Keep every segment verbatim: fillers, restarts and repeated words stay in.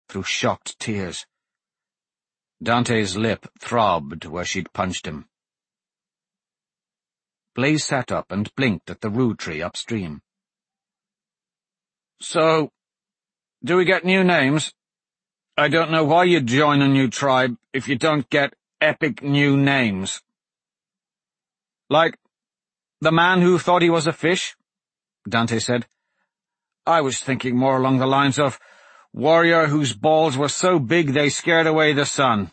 through shocked tears. Dante's lip throbbed where she'd punched him. Blaze sat up and blinked at the rue tree upstream. "So, do we get new names? I don't know why you'd join a new tribe if you don't get epic new names." "Like the man who thought he was a fish?" Dante said. "I was thinking more along the lines of warrior whose balls were so big they scared away the sun."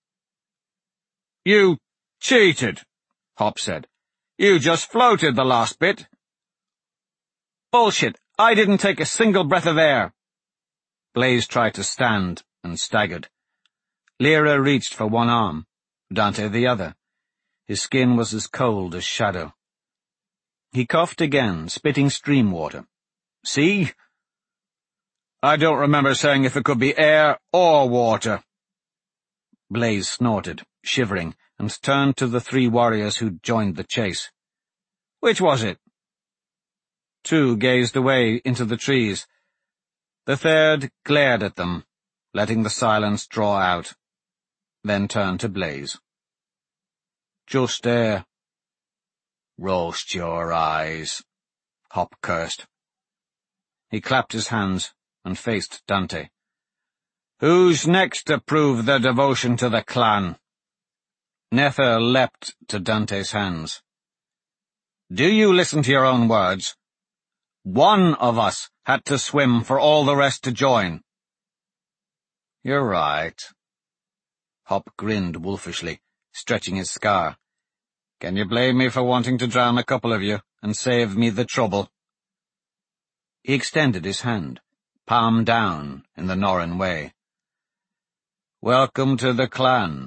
"You cheated," Hop said. "You just floated the last bit." "Bullshit! I didn't take a single breath of air." Blaze tried to stand and staggered. Lyra reached for one arm, Dante the other. His skin was as cold as shadow. He coughed again, spitting stream water. "See? I don't remember saying if it could be air or water." Blaze snorted, shivering, and turned to the three warriors who'd joined the chase. "Which was it?" Two gazed away into the trees. The third glared at them, letting the silence draw out, then turned to Blaze. "Just air." "Roast your eyes," Hop cursed. He clapped his hands and faced Dante. "Who's next to prove their devotion to the clan?" Nether leapt to Dante's hands. "Do you listen to your own words? One of us had to swim for all the rest to join." "You're right." Hop grinned wolfishly, stretching his scar. "Can you blame me for wanting to drown a couple of you and save me the trouble?" He extended his hand, palm down in the Norren way. "Welcome to the clan."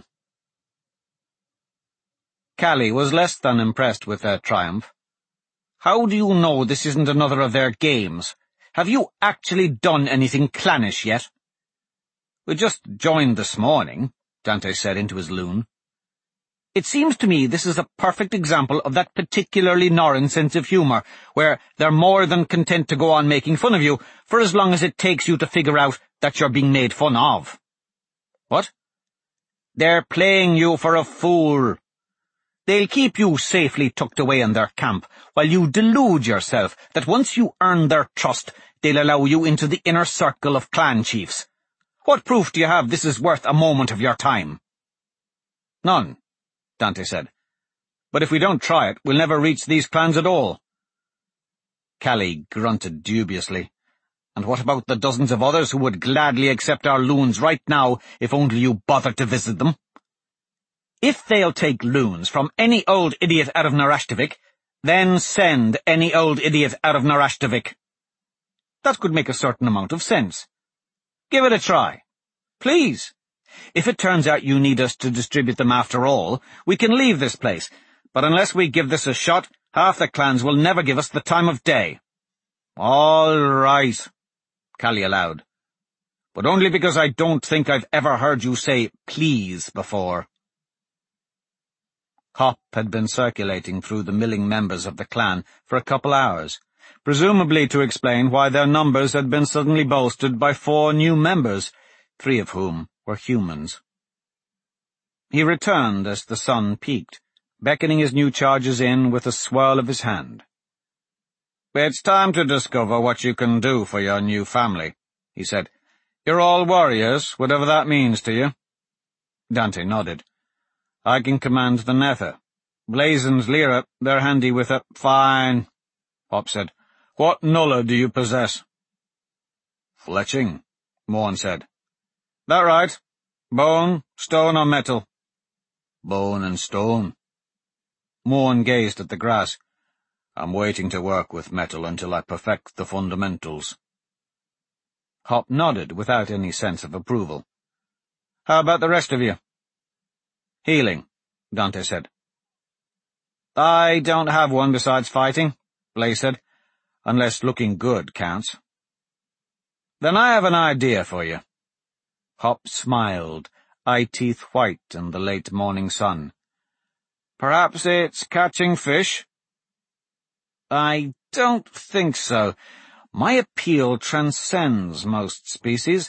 Callie was less than impressed with their triumph. "How do you know this isn't another of their games? Have you actually done anything clannish yet?" "We just joined this morning," Dante said into his loon. "It seems to me this is a perfect example of that particularly Norren sense of humour, where they're more than content to go on making fun of you for as long as it takes you to figure out that you're being made fun of." "What?" "They're playing you for a fool. They'll keep you safely tucked away in their camp, while you delude yourself that once you earn their trust, they'll allow you into the inner circle of clan chiefs. What proof do you have this is worth a moment of your time?" "None," Dante said. "But if we don't try it, we'll never reach these clans at all." Callie grunted dubiously. "And what about the dozens of others who would gladly accept our loons right now if only you bothered to visit them?" "If they'll take loons from any old idiot out of Narashtovik, then send any old idiot out of Narashtovik." That could make a certain amount of sense. Give it a try. Please. If it turns out you need us to distribute them after all, we can leave this place, but unless we give this a shot, half the clans will never give us the time of day." "All right," Callie allowed. "But only because I don't think I've ever heard you say please before." Hop had been circulating through the milling members of the clan for a couple hours, presumably to explain why their numbers had been suddenly bolstered by four new members, three of whom were humans. He returned as the sun peaked, beckoning his new charges in with a swirl of his hand. "It's time to discover what you can do for your new family," he said. "You're all warriors, whatever that means to you." Dante nodded. "I can command the Nether. Blaze and Lyra, they're handy with it." "Fine," Hop said. "What Nulla do you possess?" "Fletching," Morn said. "That right? Bone, stone, or metal?" "Bone and stone." Morn gazed at the grass. "I'm waiting to work with metal until I perfect the fundamentals." Hop nodded without any sense of approval. "How about the rest of you?" "Healing," Dante said. "I don't have one besides fighting," Blaze said, "unless looking good counts." "Then I have an idea for you." Hop smiled, eye-teeth white in the late morning sun. "Perhaps it's catching fish?" "I don't think so. My appeal transcends most species,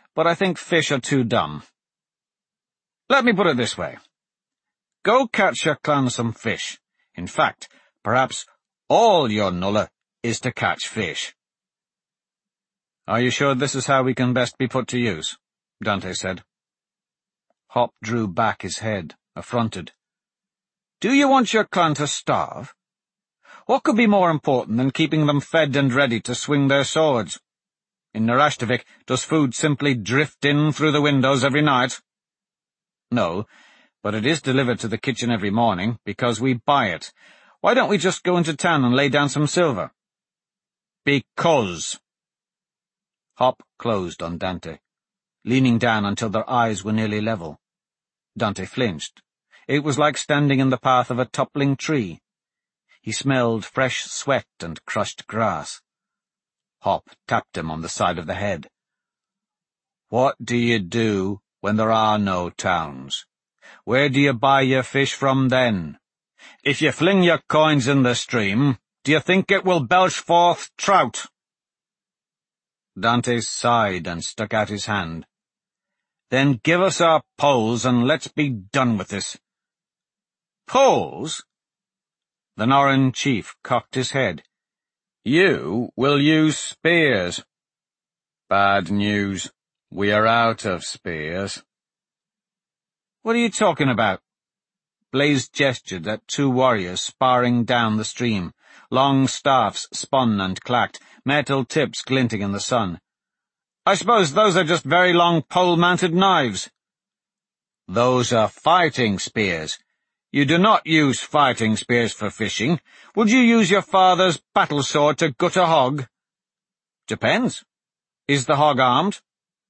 but I think fish are too dumb. Let me put it this way. Go catch your clan some fish. In fact, perhaps all your nulla is to catch fish. Are you sure this is how we can best be put to use? Dante said. Hop drew back his head, affronted. Do you want your clan to starve? What could be more important than keeping them fed and ready to swing their swords? In Narashtovik, does food simply drift in through the windows every night? No, but it is delivered to the kitchen every morning, because we buy it. Why don't we just go into town and lay down some silver? Because. Hop closed on Dante, leaning down until their eyes were nearly level. Dante flinched. It was like standing in the path of a toppling tree. He smelled fresh sweat and crushed grass. Hop tapped him on the side of the head. What do you do when there are no towns? Where do you buy your fish from then? If you fling your coins in the stream, do you think it will belch forth trout? Dante sighed and stuck out his hand. Then give us our poles and let's be done with this. Poles? The Norrøn chief cocked his head. You will use spears. Bad news. We are out of spears. What are you talking about? Blaze gestured at two warriors sparring down the stream. Long staffs spun and clacked, metal tips glinting in the sun. I suppose those are just very long pole-mounted knives. Those are fighting spears. You do not use fighting spears for fishing. Would you use your father's battle sword to gut a hog? Depends. Is the hog armed?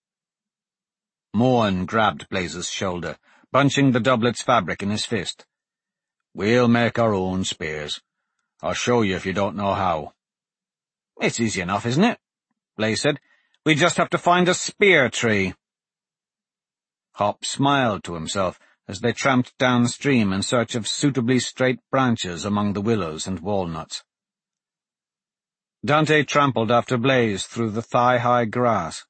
Morn grabbed Blaze's shoulder, bunching the doublet's fabric in his fist. We'll make our own spears. I'll show you if you don't know how. It's easy enough, isn't it? Blaze said. We just have to find a spear tree. Hop smiled to himself as they tramped downstream in search of suitably straight branches among the willows and walnuts. Dante trampled after Blaze through the thigh-high grass.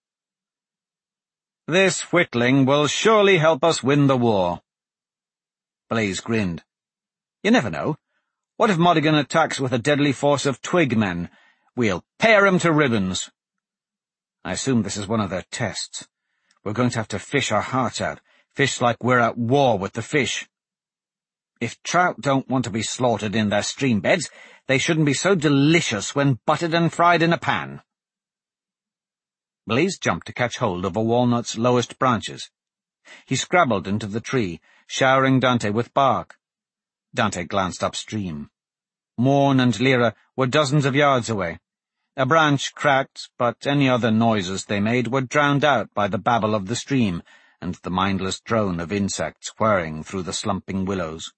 This whittling will surely help us win the war. Blaze grinned. You never know. What if Modigan attacks with a deadly force of twig men? We'll tear him to ribbons. I assume this is one of their tests. We're going to have to fish our hearts out, fish like we're at war with the fish. If trout don't want to be slaughtered in their stream beds, they shouldn't be so delicious when buttered and fried in a pan. Blaze jumped to catch hold of a walnut's lowest branches. He scrabbled into the tree, showering Dante with bark. Dante glanced upstream. Morn and Lyra were dozens of yards away. A branch cracked, but any other noises they made were drowned out by the babble of the stream and the mindless drone of insects whirring through the slumping willows.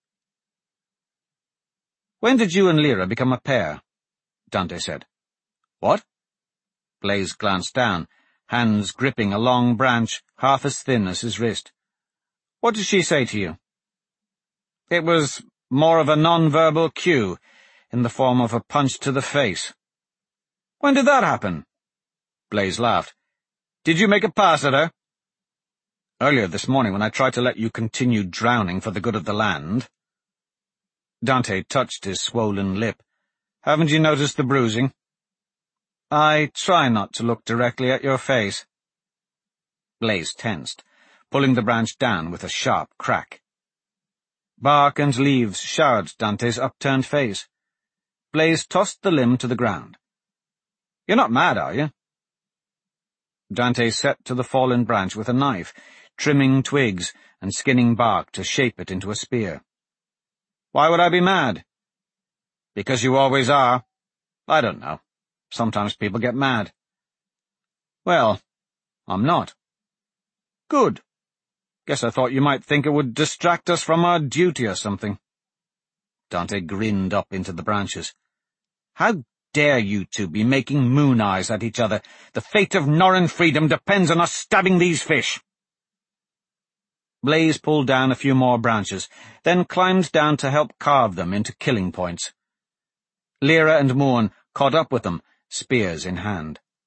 When did you and Lyra become a pair? Dante said. What? Blaze glanced down, hands gripping a long branch half as thin as his wrist. What did she say to you? It was more of a non-verbal cue, in the form of a punch to the face. When did that happen? Blaze laughed. Did you make a pass at her? Earlier this morning when I tried to let you continue drowning for the good of the land. Dante touched his swollen lip. Haven't you noticed the bruising? I try not to look directly at your face. Blaze tensed, pulling the branch down with a sharp crack. Bark and leaves showered Dante's upturned face. Blaze tossed the limb to the ground. You're not mad, are you? Dante set to the fallen branch with a knife, trimming twigs and skinning bark to shape it into a spear. Why would I be mad? Because you always are. I don't know. Sometimes people get mad. Well, I'm not. Good. Guess I thought you might think it would distract us from our duty or something. Dante grinned up into the branches. How dare you two be making moon eyes at each other? The fate of Norrøn freedom depends on us stabbing these fish. Blaze pulled down a few more branches, then climbed down to help carve them into killing points. Lyra and Morn caught up with them, spears in hand.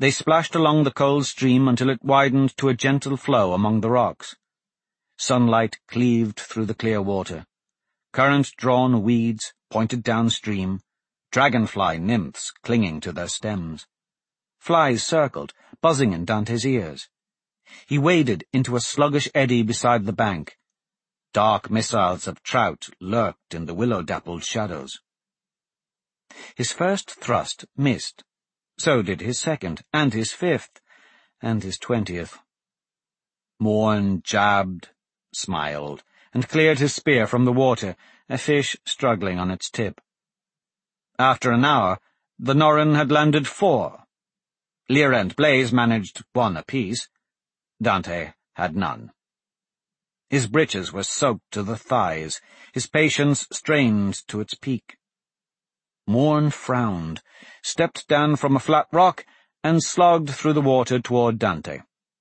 They splashed along the cold stream until it widened to a gentle flow among the rocks. Sunlight cleaved through the clear water. Current-drawn weeds pointed downstream, dragonfly nymphs clinging to their stems. Flies circled, buzzing in Dante's ears. He waded into a sluggish eddy beside the bank. Dark missiles of trout lurked in the willow-dappled shadows. His first thrust missed. So did his second, and his fifth, and his twentieth. Morn jabbed, smiled, and cleared his spear from the water, a fish struggling on its tip. After an hour, the Norren had landed four. Lyra and Blaze managed one apiece. Dante had none. His breeches were soaked to the thighs, his patience strained to its peak. Morn frowned, stepped down from a flat rock, and slogged through the water toward Dante.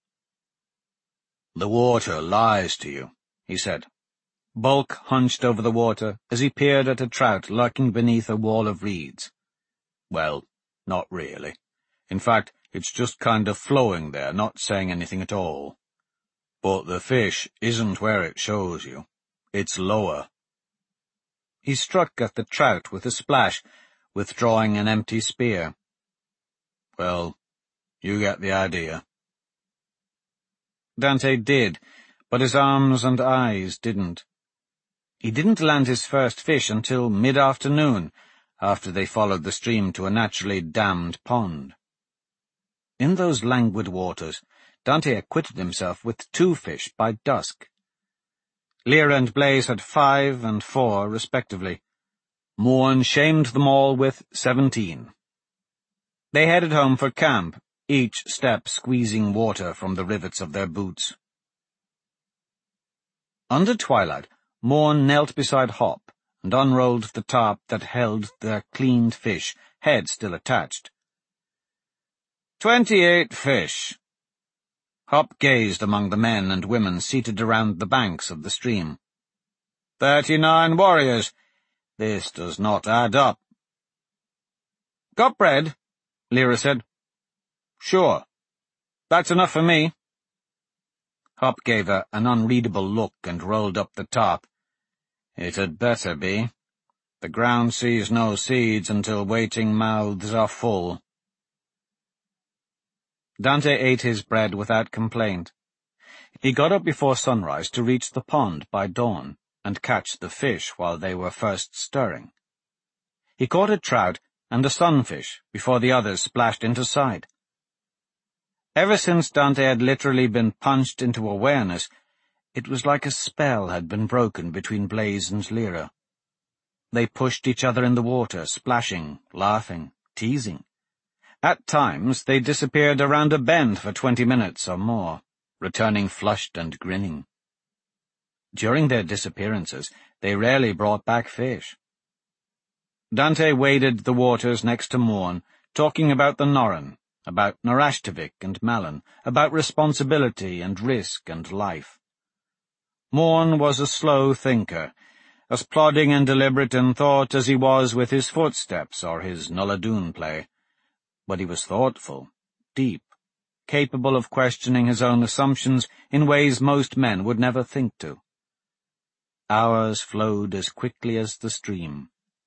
"The water lies to you," he said. Bulk hunched over the water as he peered at a trout lurking beneath a wall of reeds. "Well, not really. In fact, it's just kind of flowing there, not saying anything at all. But the fish isn't where it shows you. It's lower." He struck at the trout with a splash, withdrawing an empty spear. "Well, you get the idea." Dante did, but his arms and eyes didn't. He didn't land his first fish until mid-afternoon, after they followed the stream to a naturally dammed pond. In those languid waters, Dante acquitted himself with two fish by dusk. Lyra and Blaze had five and four, respectively. Morn shamed them all with seventeen. They headed home for camp, each step squeezing water from the rivets of their boots. Under twilight, Morn knelt beside Hop and unrolled the tarp that held their cleaned fish, head still attached. "Twenty-eight fish." Hop gazed among the men and women seated around the banks of the stream. Thirty-nine warriors. This does not add up." "Got bread?" Lyra said. "Sure. That's enough for me." Hop gave her an unreadable look and rolled up the tarp. "It had better be. The ground sees no seeds until waiting mouths are full." Dante ate his bread without complaint. He got up before sunrise to reach the pond by dawn and catch the fish while they were first stirring. He caught a trout and a sunfish before the others splashed into sight. Ever since Dante had literally been punched into awareness, it was like a spell had been broken between Blaze and Lyra. They pushed each other in the water, splashing, laughing, teasing. At times they disappeared around a bend for twenty minutes or more, returning flushed and grinning. During their disappearances, they rarely brought back fish. Dante waded the waters next to Morn, talking about the Norren, about Narashtovik and Malin, about responsibility and risk and life. Morn was a slow thinker, as plodding and deliberate in thought as he was with his footsteps or his Nulladoon play. But he was thoughtful, deep, capable of questioning his own assumptions in ways most men would never think to. Hours flowed as quickly as the stream.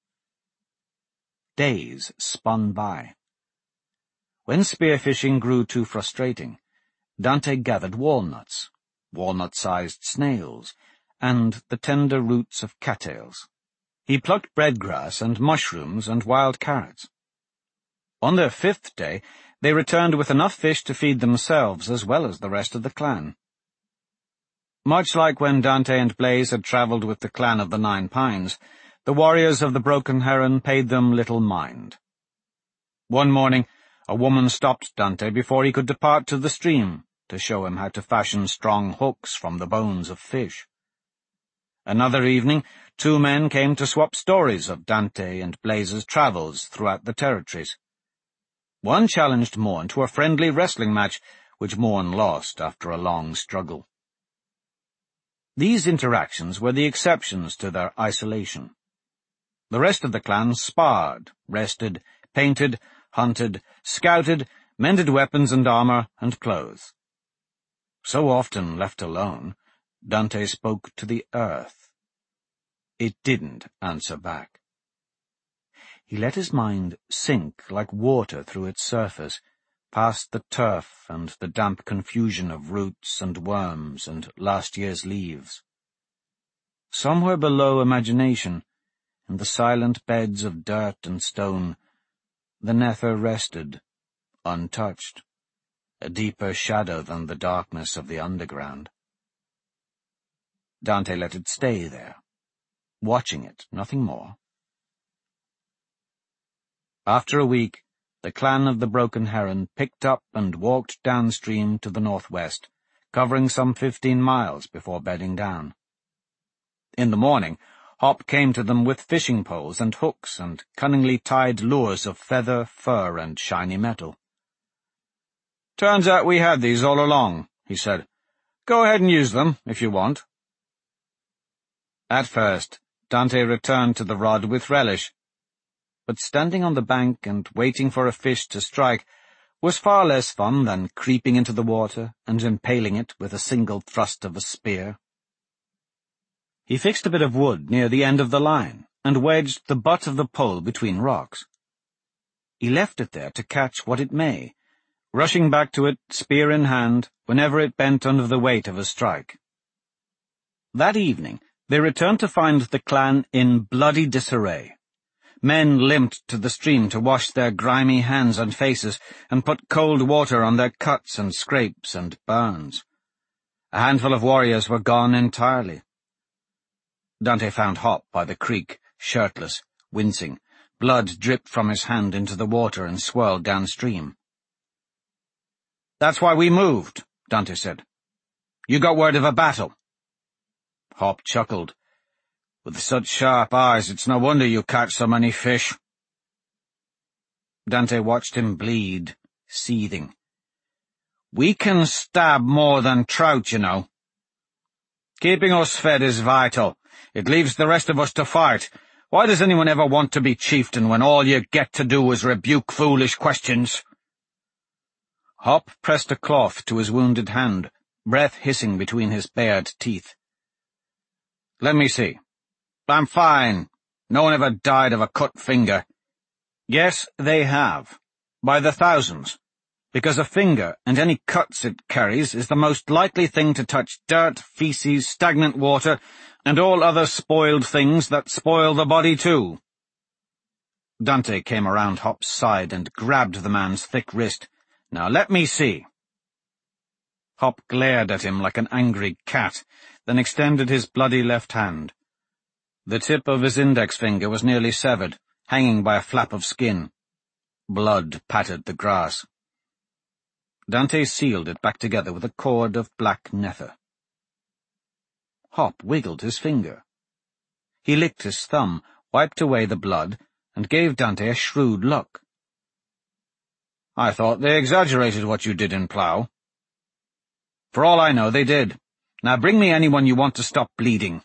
Days spun by. When spearfishing grew too frustrating, Dante gathered walnuts, walnut-sized snails, and the tender roots of cattails. He plucked breadgrass and mushrooms and wild carrots. On their fifth day, they returned with enough fish to feed themselves as well as the rest of the clan. Much like when Dante and Blaze had travelled with the clan of the Nine Pines, the warriors of the Broken Heron paid them little mind. One morning, a woman stopped Dante before he could depart to the stream to show him how to fashion strong hooks from the bones of fish. Another evening, two men came to swap stories of Dante and Blaze's travels throughout the territories. One challenged Morn to a friendly wrestling match, which Morn lost after a long struggle. These interactions were the exceptions to their isolation. The rest of the clan sparred, rested, painted, hunted, scouted, mended weapons and armor and clothes. So often left alone, Dante spoke to the earth. It didn't answer back. He let his mind sink like water through its surface, past the turf and the damp confusion of roots and worms and last year's leaves. Somewhere below imagination, in the silent beds of dirt and stone, the nether rested, untouched, a deeper shadow than the darkness of the underground. Dante let it stay there, watching it, nothing more. After a week, the clan of the Broken Heron picked up and walked downstream to the northwest, covering some fifteen miles before bedding down. In the morning, Hop came to them with fishing poles and hooks and cunningly tied lures of feather, fur, and shiny metal. "Turns out we had these all along," he said. "Go ahead and use them, if you want." At first, Dante returned to the rod with relish, but standing on the bank and waiting for a fish to strike was far less fun than creeping into the water and impaling it with a single thrust of a spear. He fixed a bit of wood near the end of the line and wedged the butt of the pole between rocks. He left it there to catch what it may, rushing back to it, spear in hand, whenever it bent under the weight of a strike. That evening, they returned to find the clan in bloody disarray. Men limped to the stream to wash their grimy hands and faces and put cold water on their cuts and scrapes and burns. A handful of warriors were gone entirely. Dante found Hop by the creek, shirtless, wincing. Blood dripped from his hand into the water and swirled downstream. "That's why we moved," Dante said. "You got word of a battle." Hop chuckled. "With such sharp eyes, it's no wonder you catch so many fish." Dante watched him bleed, seething. "We can stab more than trout, you know. Keeping us fed is vital. It leaves the rest of us to fight. Why does anyone ever want to be chieftain when all you get to do is rebuke foolish questions?" Hop pressed a cloth to his wounded hand, breath hissing between his bared teeth. "Let me see. I'm fine. No one ever died of a cut finger." "Yes, they have. By the thousands. Because a finger and any cuts it carries is the most likely thing to touch dirt, feces, stagnant water, and all other spoiled things that spoil the body too." Dante came around Hop's side and grabbed the man's thick wrist. "Now let me see." Hop glared at him like an angry cat, then extended his bloody left hand. The tip of his index finger was nearly severed, hanging by a flap of skin. Blood pattered the grass. Dante sealed it back together with a cord of black nether. Hop wiggled his finger. He licked his thumb, wiped away the blood, and gave Dante a shrewd look. "I thought they exaggerated what you did in Plough." "For all I know, they did. Now bring me anyone you want to stop bleeding."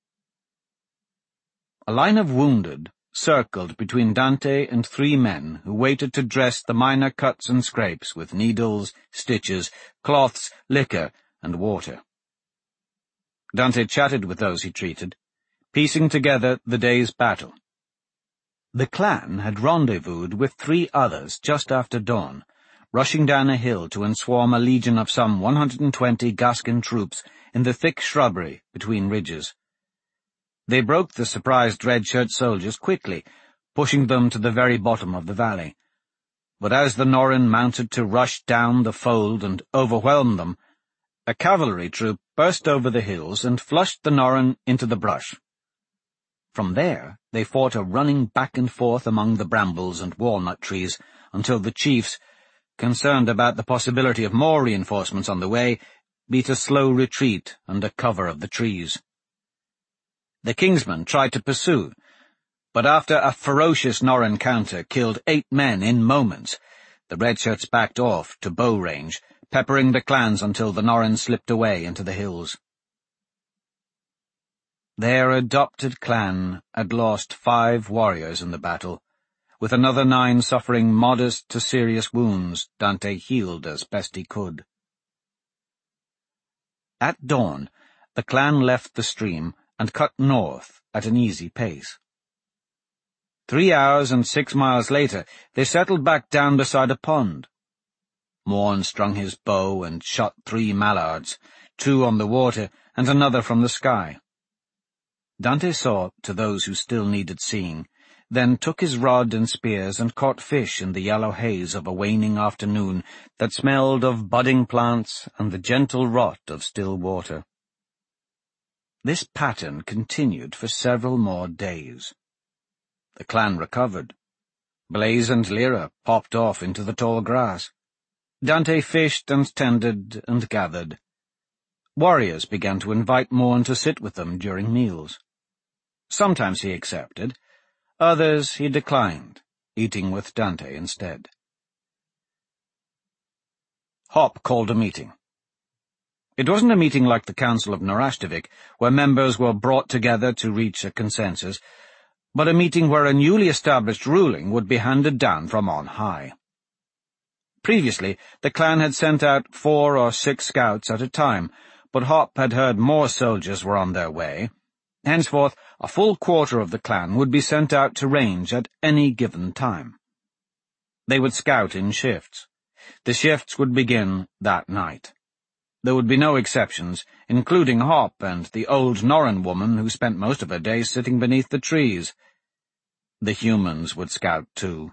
A line of wounded circled between Dante and three men who waited to dress the minor cuts and scrapes with needles, stitches, cloths, liquor, and water. Dante chatted with those he treated, piecing together the day's battle. The clan had rendezvoused with three others just after dawn, rushing down a hill to enswarm a legion of some one hundred and twenty Gascon troops in the thick shrubbery between ridges. They broke the surprised red-shirt soldiers quickly, pushing them to the very bottom of the valley. But as the Norren mounted to rush down the fold and overwhelm them, a cavalry troop burst over the hills and flushed the Norren into the brush. From there, they fought a running back and forth among the brambles and walnut trees until the chiefs, concerned about the possibility of more reinforcements on the way, beat a slow retreat under cover of the trees. The Kingsmen tried to pursue, but after a ferocious Norren counter killed eight men in moments, the redshirts backed off to bow range, peppering the clans until the Norren slipped away into the hills. Their adopted clan had lost five warriors in the battle, with another nine suffering modest to serious wounds Dante healed as best he could. At dawn, the clan left the stream and cut north at an easy pace. Three hours and six miles later, they settled back down beside a pond. Morn strung his bow and shot three mallards, two on the water and another from the sky. Dante saw to those who still needed seeing, then took his rod and spears and caught fish in the yellow haze of a waning afternoon that smelled of budding plants and the gentle rot of still water. This pattern continued for several more days. The clan recovered. Blaze and Lyra popped off into the tall grass. Dante fished and tended and gathered. Warriors began to invite Morn to sit with them during meals. Sometimes he accepted, others he declined, eating with Dante instead. Hop called a meeting. It wasn't a meeting like the Council of Narashtovik, where members were brought together to reach a consensus, but a meeting where a newly established ruling would be handed down from on high. Previously, the clan had sent out four or six scouts at a time, but Hop had heard more soldiers were on their way. Henceforth, a full quarter of the clan would be sent out to range at any given time. They would scout in shifts. The shifts would begin that night. There would be no exceptions, including Hop and the old Norran woman who spent most of her days sitting beneath the trees. The humans would scout too.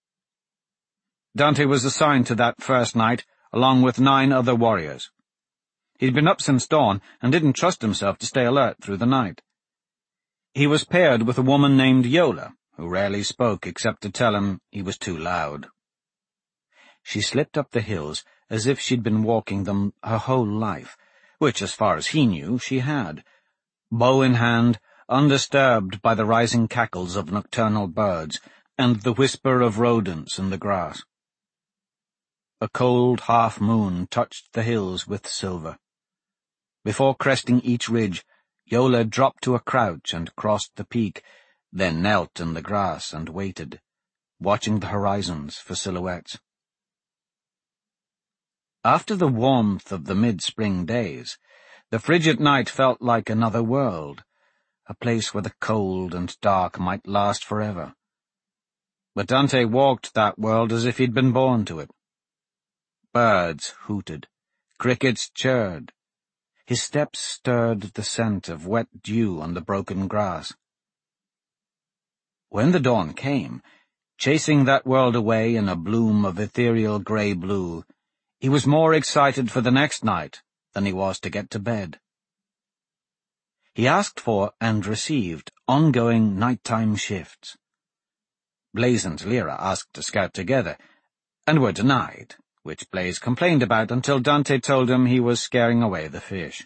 Dante was assigned to that first night, along with nine other warriors. He'd been up since dawn and didn't trust himself to stay alert through the night. He was paired with a woman named Yola, who rarely spoke except to tell him he was too loud. She slipped up the hills as if she'd been walking them her whole life, which, as far as he knew, she had, bow in hand, undisturbed by the rising cackles of nocturnal birds and the whisper of rodents in the grass. A cold half-moon touched the hills with silver. Before cresting each ridge, Yola dropped to a crouch and crossed the peak, then knelt in the grass and waited, watching the horizons for silhouettes. After the warmth of the mid-spring days, the frigid night felt like another world, a place where the cold and dark might last forever. But Dante walked that world as if he'd been born to it. Birds hooted, crickets chirred. His steps stirred the scent of wet dew on the broken grass. When the dawn came, chasing that world away in a bloom of ethereal grey-blue, he was more excited for the next night than he was to get to bed. He asked for and received ongoing nighttime shifts. Blaze and Lyra asked to scout together, and were denied, which Blaze complained about until Dante told him he was scaring away the fish.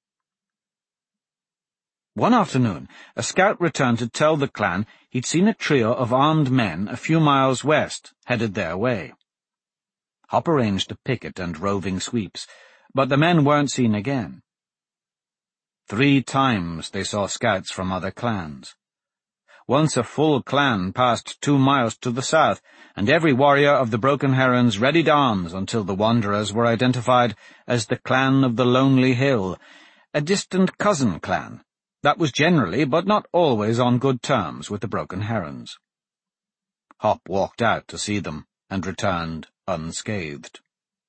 One afternoon, a scout returned to tell the clan he'd seen a trio of armed men a few miles west, headed their way. Hop arranged a picket and roving sweeps, but the men weren't seen again. Three times they saw scouts from other clans. Once a full clan passed two miles to the south, and every warrior of the Broken Herons readied arms until the wanderers were identified as the Clan of the Lonely Hill, a distant cousin clan that was generally but not always on good terms with the Broken Herons. Hop walked out to see them and returned unscathed.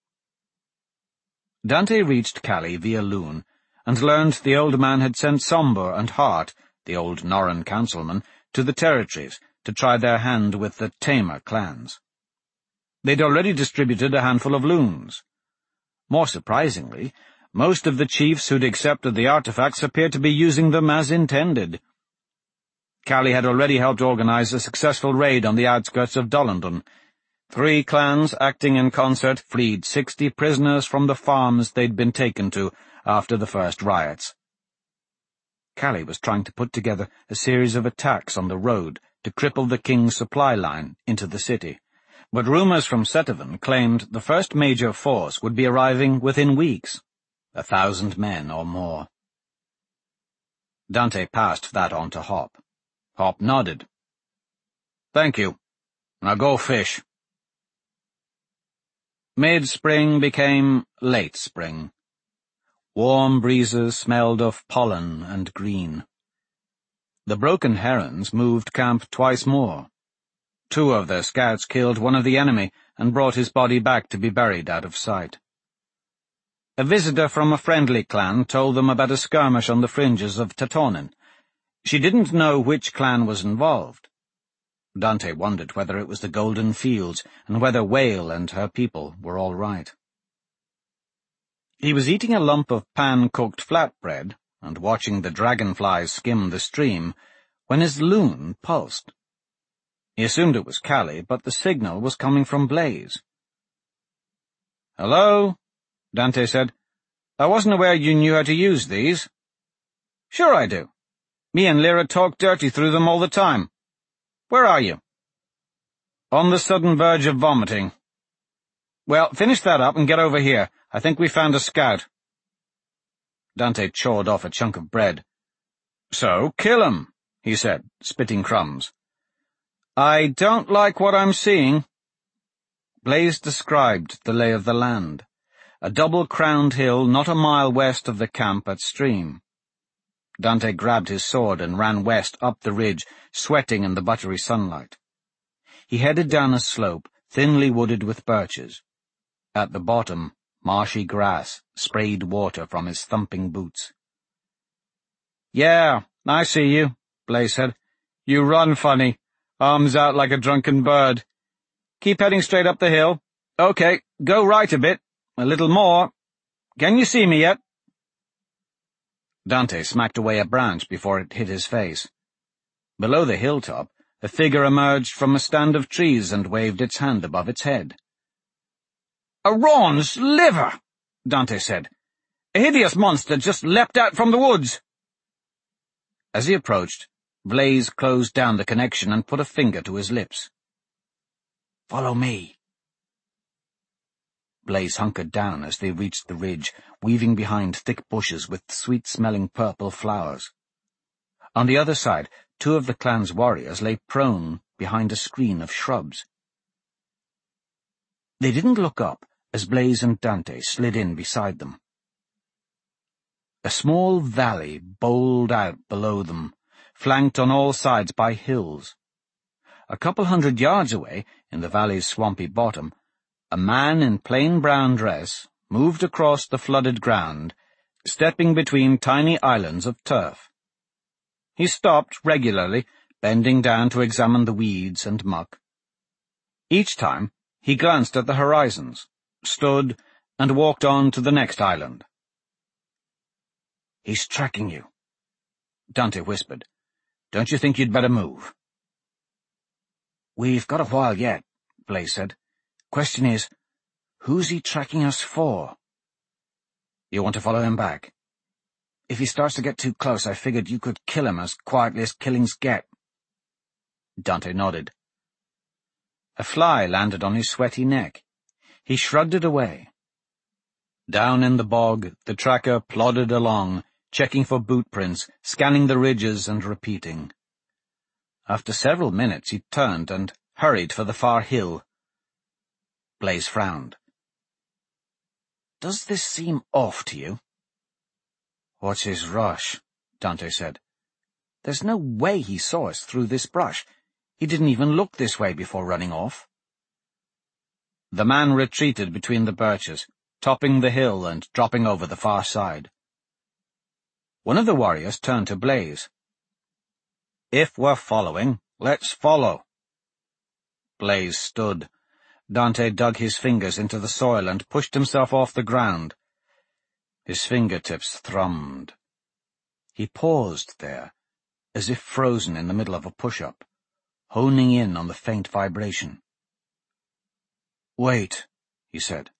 Dante reached Callie via Lune and learned the old man had sent Somber and Hart, the old Norran councilman, to the territories to try their hand with the tamer clans. They'd already distributed a handful of loons. More surprisingly, most of the chiefs who'd accepted the artifacts appeared to be using them as intended. Callie had already helped organize a successful raid on the outskirts of Dollondon. Three clans, acting in concert, freed sixty prisoners from the farms they'd been taken to after the first riots. Callie was trying to put together a series of attacks on the road to cripple the king's supply line into the city, but rumors from Setovan claimed the first major force would be arriving within weeks, a thousand men or more. Dante passed that on to Hop. Hop nodded. "Thank you," Now go fish. Mid-spring became late spring. Warm breezes smelled of pollen and green. The broken herons moved camp twice more. Two of their scouts killed one of the enemy and brought his body back to be buried out of sight. A visitor from a friendly clan told them about a skirmish on the fringes of Tatonin. She didn't know which clan was involved. Dante wondered whether it was the Golden Fields and whether Whale and her people were all right. He was eating a lump of pan-cooked flatbread and watching the dragonflies skim the stream when his loon pulsed. He assumed it was Callie, but the signal was coming from Blaze. "Hello?" Dante said. "I wasn't aware you knew how to use these." "Sure I do. Me and Lyra talk dirty through them all the time. Where are you?" "On the sudden verge of vomiting." "Well, finish that up and get over here. I think we found a scout." Dante chawed off a chunk of bread. "So, kill him," he said, spitting crumbs. "I don't like what I'm seeing." Blaze described the lay of the land, a double-crowned hill not a mile west of the camp at Stream. Dante grabbed his sword and ran west up the ridge, sweating in the buttery sunlight. He headed down a slope, thinly wooded with birches. At the bottom, marshy grass sprayed water from his thumping boots. "Yeah, I see you," Blaze said. "You run funny, arms out like a drunken bird. Keep heading straight up the hill. Okay, go right a bit, a little more. Can you see me yet?" Dante smacked away a branch before it hit his face. Below the hilltop, a figure emerged from a stand of trees and waved its hand above its head. "A Rawn's liver," Dante said. "A hideous monster just leapt out from the woods." As he approached, Blaze closed down the connection and put a finger to his lips. "Follow me." Blaze hunkered down as they reached the ridge, weaving behind thick bushes with sweet-smelling purple flowers. On the other side, two of the clan's warriors lay prone behind a screen of shrubs. They didn't look up as Blaze and Dante slid in beside them. A small valley bowled out below them, flanked on all sides by hills. A couple hundred yards away, in the valley's swampy bottom, a man in plain brown dress moved across the flooded ground, stepping between tiny islands of turf. He stopped regularly, bending down to examine the weeds and muck. Each time, he glanced at the horizons, stood, and walked on to the next island. "He's tracking you," Dante whispered. "Don't you think you'd better move?" "We've got a while yet," Blaze said. "Question is, who's he tracking us for?" "You want to follow him back?" "If he starts to get too close, I figured you could kill him as quietly as killings get." Dante nodded. A fly landed on his sweaty neck. He shrugged it away. Down in the bog, the tracker plodded along, checking for boot prints, scanning the ridges and repeating. After several minutes he turned and hurried for the far hill. Blaze frowned. "Does this seem off to you?" "What's his rush?" Dante said. "There's no way he saw us through this brush. He didn't even look this way before running off." The man retreated between the birches, topping the hill and dropping over the far side. One of the warriors turned to Blaze. "If we're following, let's follow." Blaze stood. Dante dug his fingers into the soil and pushed himself off the ground. His fingertips thrummed. He paused there, as if frozen in the middle of a push-up, honing in on the faint vibration. "Wait," he said.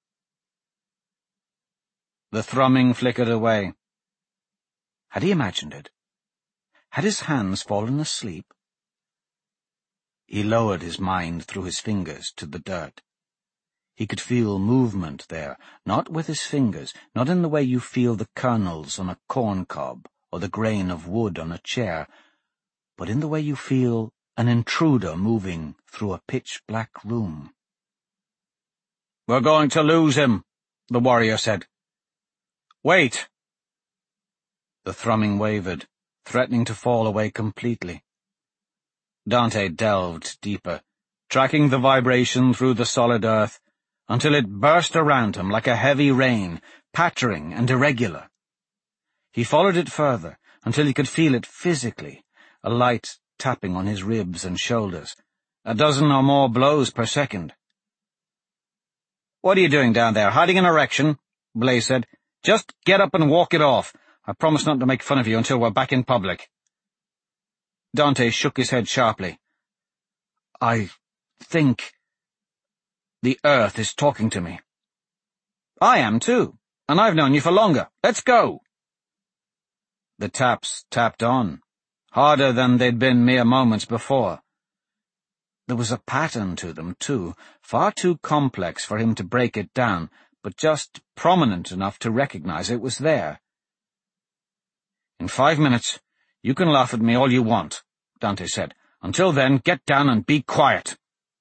The thrumming flickered away. Had he imagined it? Had his hands fallen asleep? He lowered his mind through his fingers to the dirt. He could feel movement there, not with his fingers, not in the way you feel the kernels on a corn cob or the grain of wood on a chair, but in the way you feel an intruder moving through a pitch-black room. "We're going to lose him," the warrior said. "Wait!" The thrumming wavered, threatening to fall away completely. Dante delved deeper, tracking the vibration through the solid earth, until it burst around him like a heavy rain, pattering and irregular. He followed it further, until he could feel it physically, a light tapping on his ribs and shoulders, a dozen or more blows per second. "What are you doing down there, hiding an erection?" Blaze said. "Just get up and walk it off. I promise not to make fun of you until we're back in public." Dante shook his head sharply. "I think the Earth is talking to me." "I am too, and I've known you for longer. Let's go!" The taps tapped on, harder than they'd been mere moments before. There was a pattern to them, too, far too complex for him to break it down, but just prominent enough to recognize it was there. "In five minutes, you can laugh at me all you want," Dante said. "Until then, get down and be quiet."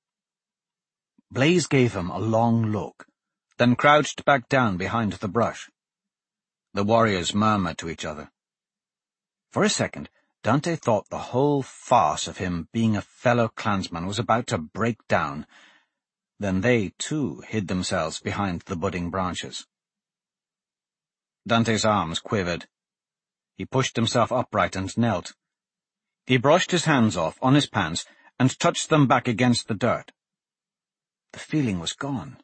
Blaze gave him a long look, then crouched back down behind the brush. The warriors murmured to each other. For a second, Dante thought the whole farce of him being a fellow clansman was about to break down. Then they, too, hid themselves behind the budding branches. Dante's arms quivered. He pushed himself upright and knelt. He brushed his hands off on his pants and touched them back against the dirt. The feeling was gone.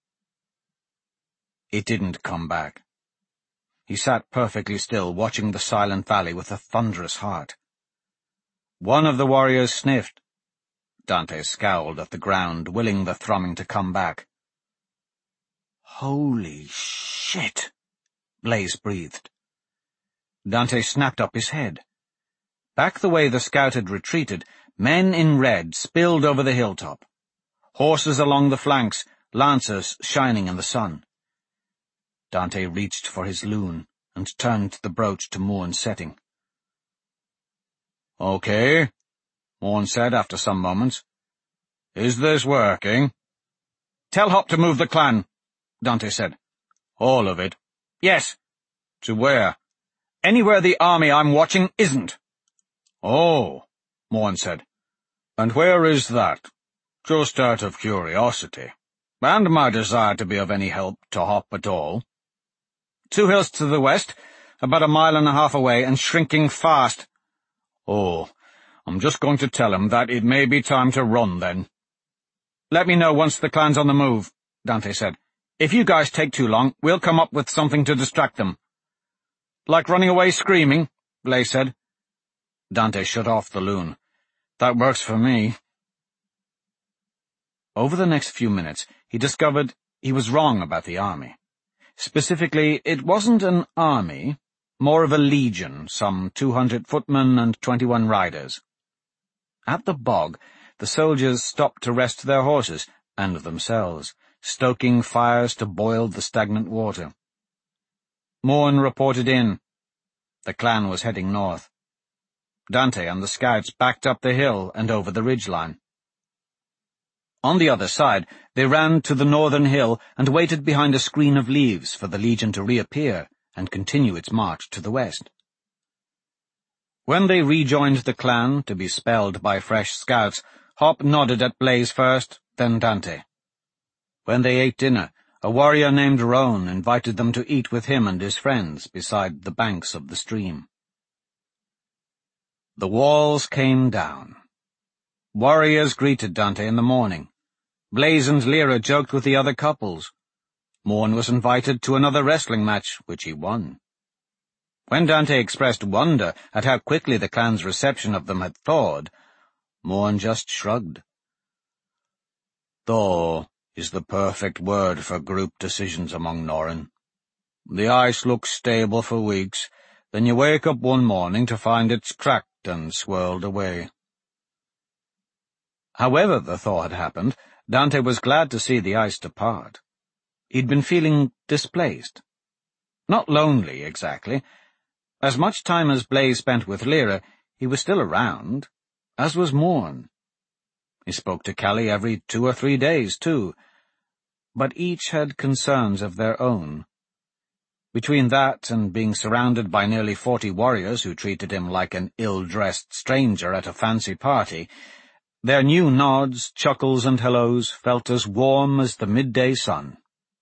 It didn't come back. He sat perfectly still, watching the silent valley with a thunderous heart. One of the warriors sniffed. Dante scowled at the ground, willing the thrumming to come back. "Holy shit!" Blaze breathed. Dante snapped up his head. Back the way the scout had retreated, men in red spilled over the hilltop. Horses along the flanks, lancers shining in the sun. Dante reached for his loon and turned the brooch to Morn's setting. "Okay," Morn said after some moments. "Is this working?" "Tell Hop to move the clan," Dante said. "All of it?" "Yes." "To where?" "Anywhere the army I'm watching isn't." "Oh," Morn said. "And where is that? Just out of curiosity, and my desire to be of any help to Hop at all." "Two hills to the west, about a mile and a half away, and shrinking fast." "Oh, I'm just going to tell him that it may be time to run, then." "Let me know once the clan's on the move," Dante said. "If you guys take too long, we'll come up with something to distract them." "Like running away screaming?" Blaze said. Dante shut off the loon. "That works for me." Over the next few minutes, he discovered he was wrong about the army. Specifically, it wasn't an army, more of a legion, some two hundred footmen and twenty-one riders. At the bog, the soldiers stopped to rest their horses, and themselves, stoking fires to boil the stagnant water. Morn reported in. The clan was heading north. Dante and the scouts backed up the hill and over the ridgeline. On the other side, they ran to the northern hill and waited behind a screen of leaves for the legion to reappear and continue its march to the west. When they rejoined the clan, to be spelled by fresh scouts, Hop nodded at Blaze first, then Dante. When they ate dinner, a warrior named Roan invited them to eat with him and his friends beside the banks of the stream. The walls came down. Warriors greeted Dante in the morning. Blaze and Lyra joked with the other couples. Morn was invited to another wrestling match, which he won. When Dante expressed wonder at how quickly the clan's reception of them had thawed, Morn just shrugged. "Thaw is the perfect word for group decisions among Norren. The ice looks stable for weeks, then you wake up one morning to find it's cracked and swirled away." However the thaw had happened, Dante was glad to see the ice depart. He'd been feeling displaced. Not lonely, exactly. As much time as Blaze spent with Lyra, he was still around, as was Morn. He spoke to Callie every two or three days, too. But each had concerns of their own. Between that and being surrounded by nearly forty warriors who treated him like an ill-dressed stranger at a fancy party, their new nods, chuckles, and hellos felt as warm as the midday sun.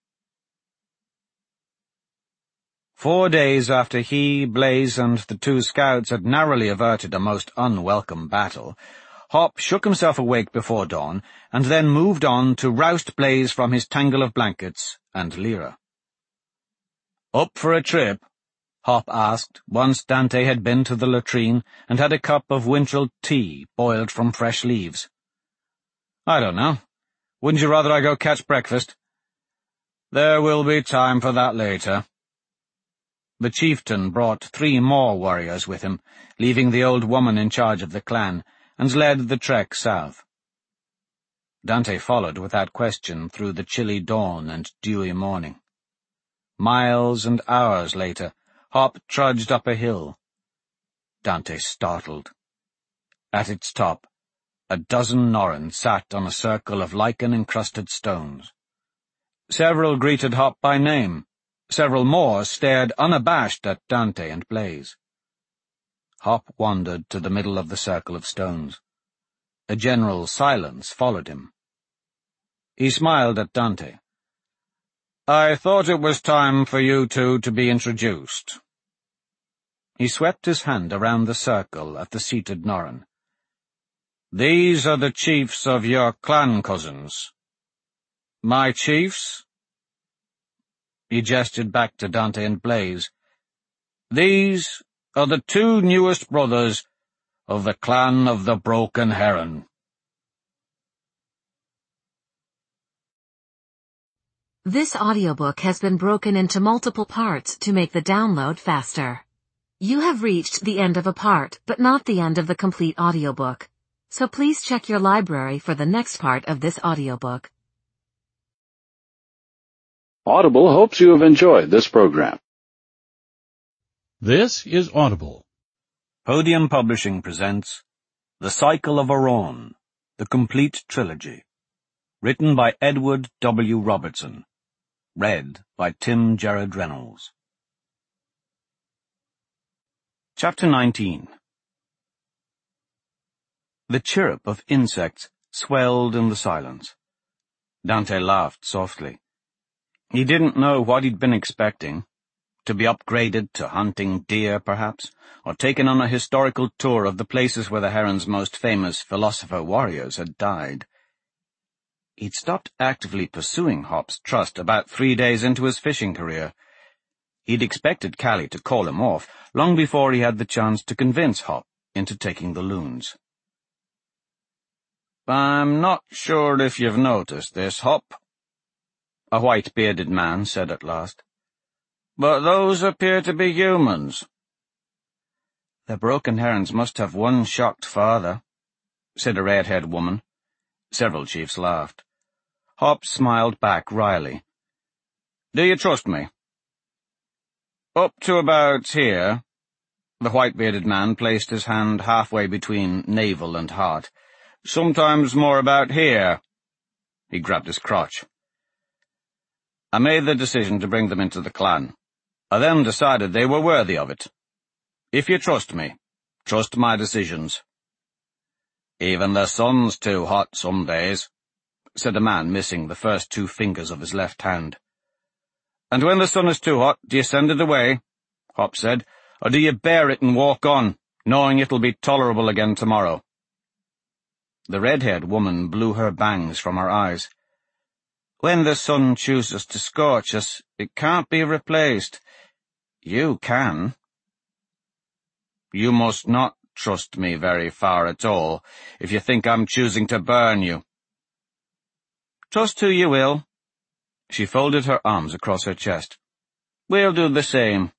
Four days after he, Blaze, and the two scouts had narrowly averted a most unwelcome battle, Hop shook himself awake before dawn, and then moved on to roust Blaze from his tangle of blankets and Lyra. "Up for a trip?" Hop asked, once Dante had been to the latrine and had a cup of Wintrell tea boiled from fresh leaves. "I don't know. Wouldn't you rather I go catch breakfast?" "There will be time for that later." The chieftain brought three more warriors with him, leaving the old woman in charge of the clan, and led the trek south. Dante followed without question through the chilly dawn and dewy morning. Miles and hours later, Hop trudged up a hill. Dante startled. At its top, a dozen Norrøn sat on a circle of lichen-encrusted stones. Several greeted Hop by name. Several more stared unabashed at Dante and Blaze. Hop wandered to the middle of the circle of stones. A general silence followed him. He smiled at Dante. "I thought it was time for you two to be introduced." He swept his hand around the circle at the seated Norrøn. "These are the chiefs of your clan cousins." "My chiefs?" He gestured back to Dante and Blaze. "These are the two newest brothers of the clan of the Broken Heron." This audiobook has been broken into multiple parts to make the download faster. You have reached the end of a part, but not the end of the complete audiobook. So please check your library for the next part of this audiobook. Audible hopes you have enjoyed this program. This is Audible. Podium Publishing presents The Cycle of Aran, the Complete Trilogy. Written by Edward W. Robertson. Read by Tim Gerard Reynolds. Chapter nineteen. The chirrup of insects swelled in the silence. Dante laughed softly. He didn't know what he'd been expecting. To be upgraded to hunting deer, perhaps, or taken on a historical tour of the places where the Heron's most famous philosopher-warriors had died. He'd stopped actively pursuing Hop's trust about three days into his fishing career. He'd expected Callie to call him off long before he had the chance to convince Hop into taking the loons. "I'm not sure if you've noticed this, Hop," a white-bearded man said at last, "but those appear to be humans." "The Broken Herons must have one shocked father," said a red-haired woman. Several chiefs laughed. Hop smiled back wryly. "Do you trust me?" "Up to about here." The white-bearded man placed his hand halfway between navel and heart. "Sometimes more about here." He grabbed his crotch. "I made the decision to bring them into the clan. I then decided they were worthy of it. If you trust me, trust my decisions." "Even the sun's too hot some days," said a man missing the first two fingers of his left hand. "And when the sun is too hot, do you send it away?" Hop said, "or do you bear it and walk on, knowing it'll be tolerable again tomorrow?" The red-haired woman blew her bangs from her eyes. "When the sun chooses to scorch us, it can't be replaced. You can." "You must not trust me very far at all, if you think I'm choosing to burn you." "Trust who you will." She folded her arms across her chest. "We'll do the same."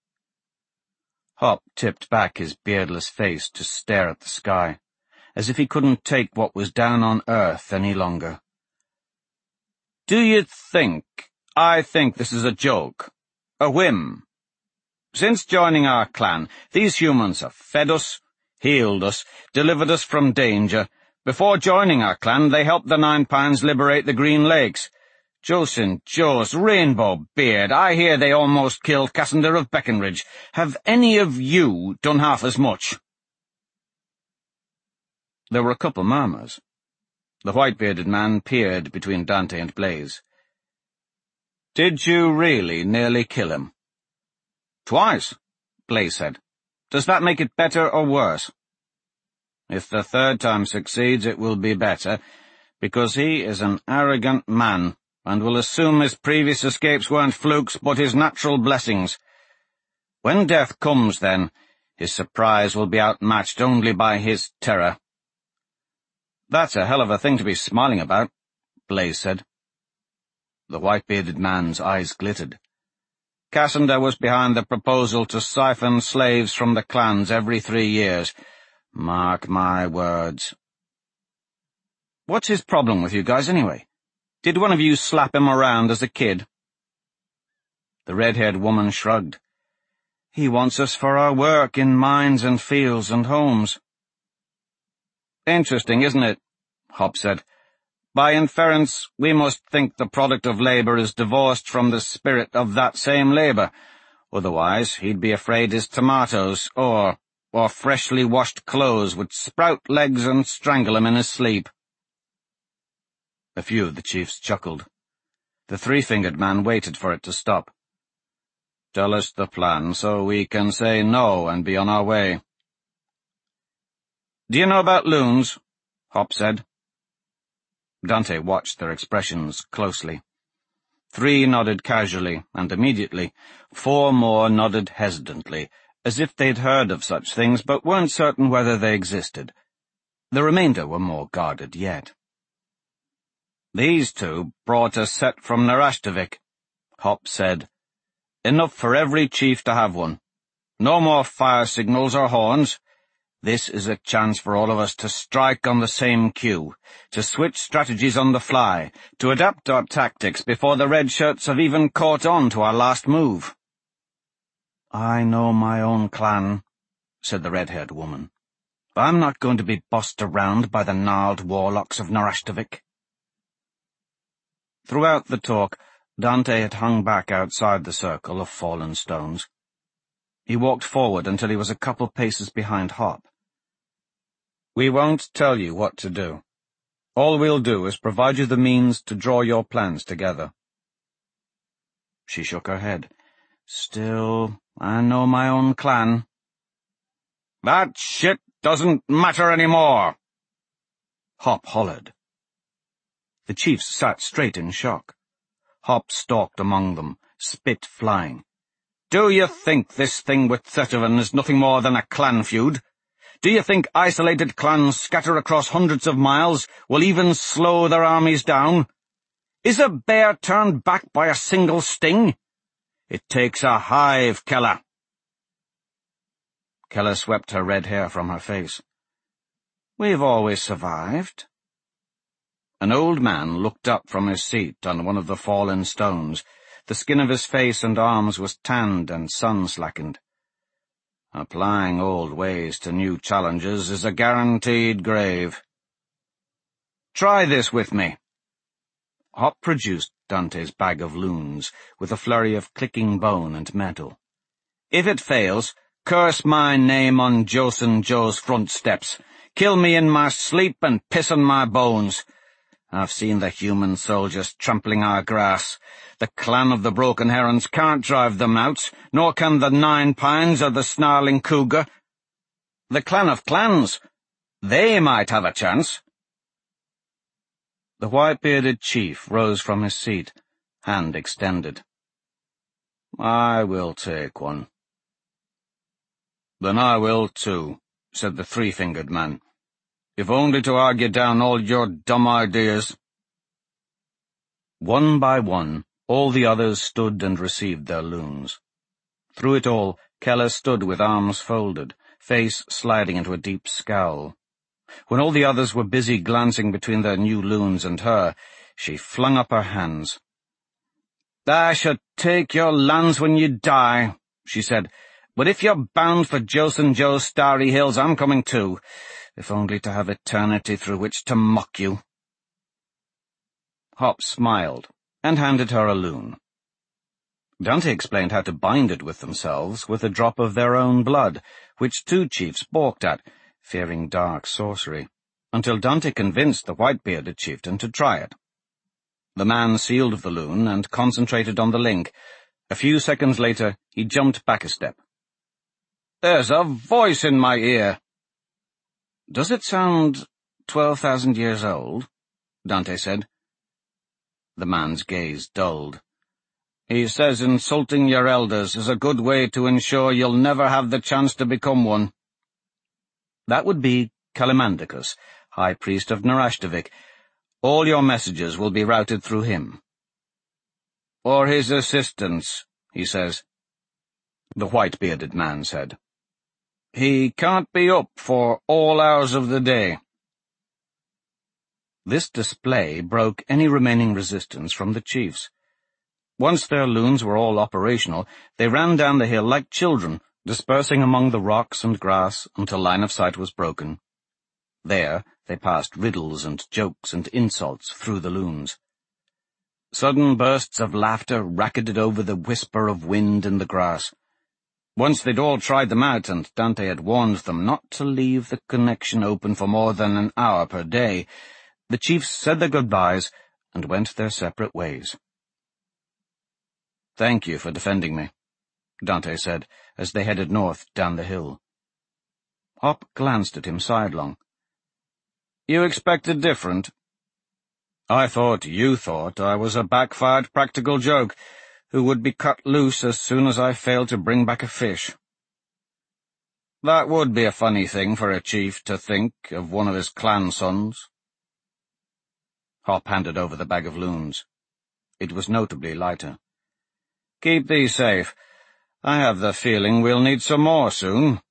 Hop tipped back his beardless face to stare at the sky, as if he couldn't take what was down on earth any longer. "Do you think I think this is a joke? A whim? Since joining our clan, these humans have fed us, healed us, delivered us from danger, Before joining our clan, they helped the Nine Pines liberate the Green Lakes. Joseph Joes, Rainbow Beard, I hear they almost killed Cassander of Beckenridge. Have any of you done half as much?" There were a couple murmurs. The white-bearded man peered between Dante and Blaze. "Did you really nearly kill him?" "Twice," Blaze said. "Does that make it better or worse?" "If the third time succeeds, it will be better, because he is an arrogant man, and will assume his previous escapes weren't flukes, but his natural blessings. When death comes, then, his surprise will be outmatched only by his terror." "That's a hell of a thing to be smiling about," Blaze said. The white-bearded man's eyes glittered. "Cassander was behind the proposal to siphon slaves from the clans every three years. Mark my words." "What's his problem with you guys, anyway? Did one of you slap him around as a kid?" The red-haired woman shrugged. "He wants us for our work in mines and fields and homes." "Interesting, isn't it?" Hop said. "By inference, we must think the product of labour is divorced from the spirit of that same labour. Otherwise, he'd be afraid his tomatoes, or, or freshly washed clothes would sprout legs and strangle him in his sleep." A few of the chiefs chuckled. The three-fingered man waited for it to stop. "Tell us the plan, so we can say no and be on our way." "Do you know about loons?" Hop said. Dante watched their expressions closely. Three nodded casually, and immediately four more nodded hesitantly, as if they'd heard of such things but weren't certain whether they existed. The remainder were more guarded yet. "These two brought a set from Narashtovik," Hop said. "Enough for every chief to have one. No more fire signals or horns. This is a chance for all of us to strike on the same cue, to switch strategies on the fly, to adapt our tactics before the red shirts have even caught on to our last move." "I know my own clan," said the red-haired woman. "I'm not going to be bossed around by the gnarled warlocks of Narashtovik." Throughout the talk, Dante had hung back outside the circle of fallen stones. He walked forward until he was a couple paces behind Hop. "We won't tell you what to do. All we'll do is provide you the means to draw your plans together." She shook her head. "Still, I know my own clan." "That shit doesn't matter anymore!" Hop hollered. The chiefs sat straight in shock. Hop stalked among them, spit flying. "Do you think this thing with Thetovan is nothing more than a clan feud? Do you think isolated clans scattered across hundreds of miles will even slow their armies down? Is a bear turned back by a single sting? It takes a hive, Kella." Kella swept her red hair from her face. "We've always survived." An old man looked up from his seat on one of the fallen stones. The skin of his face and arms was tanned and sun-slackened. "Applying old ways to new challenges is a guaranteed grave." "Try this with me." Hop produced Dante's bag of loons, with a flurry of clicking bone and metal. "If it fails, curse my name on Joseph Joe's front steps. Kill me in my sleep and piss on my bones. I've seen the human soldiers trampling our grass. The clan of the Broken Herons can't drive them out, nor can the Nine Pines or the Snarling Cougar. The clan of clans, they might have a chance." The white-bearded chief rose from his seat, hand extended. "I will take one." "Then I will too," said the three-fingered man. "If only to argue down all your dumb ideas." One by one, all the others stood and received their loons. Through it all, Kella stood with arms folded, face sliding into a deep scowl. When all the others were busy glancing between their new loons and her, she flung up her hands. "I shall take your lands when you die," she said, But if you're bound for Joson Joe's starry hills, I'm coming too, if only to have eternity through which to mock you." Hop smiled, and handed her a loon. Dante explained how to bind it with themselves with a drop of their own blood, which two chiefs balked at, fearing dark sorcery, until Dante convinced the white-bearded chieftain to try it. The man sealed the loon and concentrated on the link. A few seconds later, he jumped back a step. "There's a voice in my ear." "Does it sound twelve thousand years old?" Dante said. The man's gaze dulled. "He says insulting your elders is a good way to ensure you'll never have the chance to become one." "That would be Kalimandicus, High Priest of Narashtovik. All your messages will be routed through him." "Or his assistants," he says. The white-bearded man said. "He can't be up for all hours of the day." This display broke any remaining resistance from the chiefs. Once their loons were all operational, they ran down the hill like children, dispersing among the rocks and grass until line of sight was broken. There they passed riddles and jokes and insults through the loons. Sudden bursts of laughter racketed over the whisper of wind in the grass. Once they'd all tried them out, and Dante had warned them not to leave the connection open for more than an hour per day, the chiefs said their goodbyes and went their separate ways. "Thank you for defending me," Dante said, as they headed north down the hill. Hop glanced at him sidelong. "You expected different?" "I thought you thought I was a backfired practical joke who would be cut loose as soon as I failed to bring back a fish." "That would be a funny thing for a chief to think of one of his clan sons." Hop handed over the bag of loons. It was notably lighter. "Keep these safe. I have the feeling we'll need some more soon."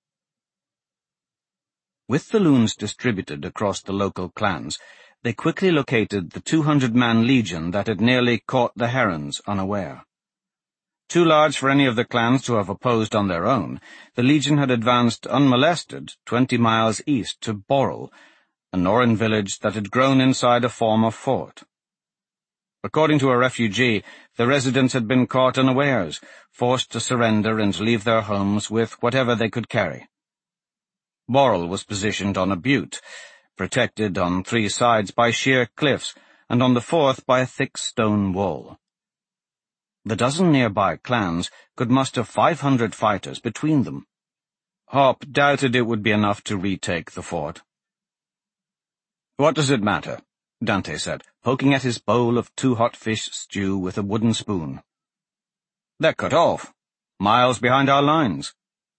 With the loons distributed across the local clans, they quickly located the two hundred man legion that had nearly caught the herons unaware. Too large for any of the clans to have opposed on their own, the legion had advanced unmolested twenty miles east to Borrel, a Norrøn village that had grown inside a former fort. According to a refugee, the residents had been caught unawares, forced to surrender and leave their homes with whatever they could carry. Borrel was positioned on a butte, protected on three sides by sheer cliffs, and on the fourth by a thick stone wall. The dozen nearby clans could muster five hundred fighters between them. Hop doubted it would be enough to retake the fort. "What does it matter?" Dante said, poking at his bowl of too-hot fish stew with a wooden spoon. "They're cut off, miles behind our lines."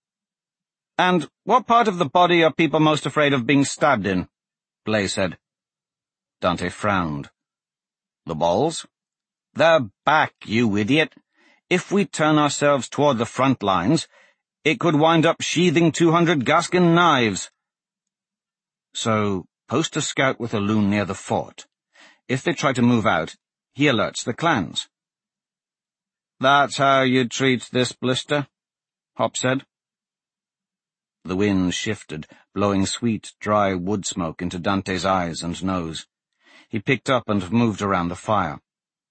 "And what part of the body are people most afraid of being stabbed in?" Blay said. Dante frowned. "The balls?" "They're back, you idiot. If we turn ourselves toward the front lines, it could wind up sheathing two hundred Gascon knives." "So, post a scout with a loon near the fort. If they try to move out, he alerts the clans." "That's how you treat this blister?" Hop said. The wind shifted, blowing sweet, dry wood smoke into Dante's eyes and nose. He picked up and moved around the fire.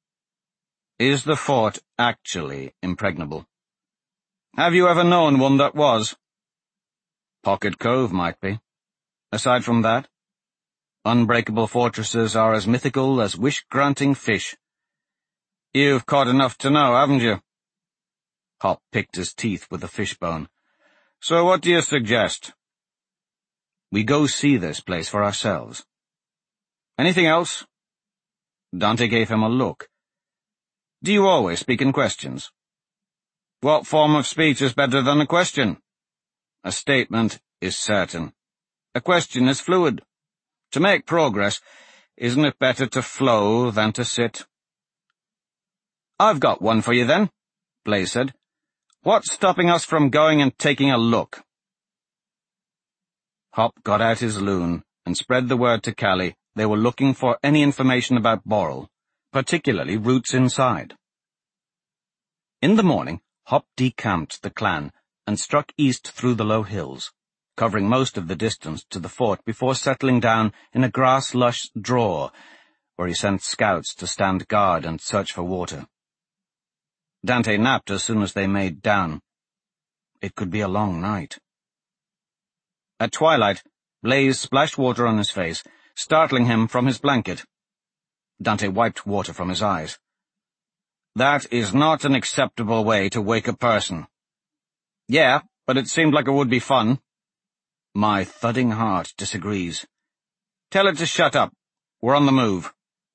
"Is the fort actually impregnable?" "Have you ever known one that was?" "Pocket Cove might be. Aside from that, unbreakable fortresses are as mythical as wish-granting fish." "You've caught enough to know, haven't you?" Hop picked his teeth with a fishbone. "So what do you suggest?" "We go see this place for ourselves." "Anything else?" Dante gave him a look. "Do you always speak in questions?" "What form of speech is better than a question?" "A statement is certain. A question is fluid. To make progress, isn't it better to flow than to sit?" "I've got one for you then," Blay said. "What's stopping us from going and taking a look?" Hop got out his loon and spread the word to Callie they were looking for any information about Borrel, particularly routes inside. In the morning, Hop decamped the clan and struck east through the low hills, covering most of the distance to the fort before settling down in a grass-lush draw, where he sent scouts to stand guard and search for water. Dante napped as soon as they made down. It could be a long night. At twilight, Blaze splashed water on his face, startling him from his blanket. Dante wiped water from his eyes. "That is not an acceptable way to wake a person." "Yeah, but it seemed like it would be fun." "My thudding heart disagrees." "Tell it to shut up. We're on the move."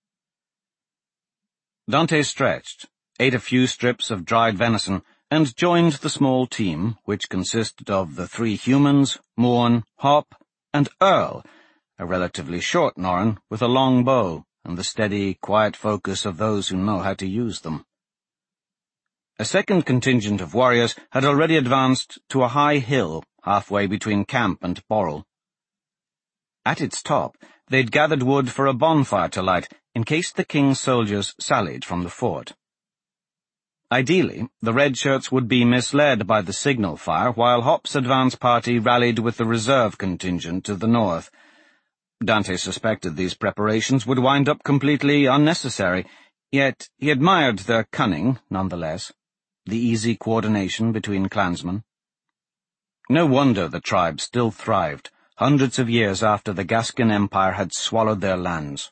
Dante stretched, ate a few strips of dried venison, and joined the small team, which consisted of the three humans, Morn, Hop, and Earl, a relatively short Norn with a long bow and the steady, quiet focus of those who know how to use them. A second contingent of warriors had already advanced to a high hill halfway between camp and Borrel. At its top, they'd gathered wood for a bonfire to light in case the king's soldiers sallied from the fort. Ideally, the red shirts would be misled by the signal fire while Hop's advance party rallied with the reserve contingent to the north. Dante suspected these preparations would wind up completely unnecessary, yet he admired their cunning, nonetheless, the easy coordination between clansmen. No wonder the tribe still thrived, hundreds of years after the Gascon Empire had swallowed their lands.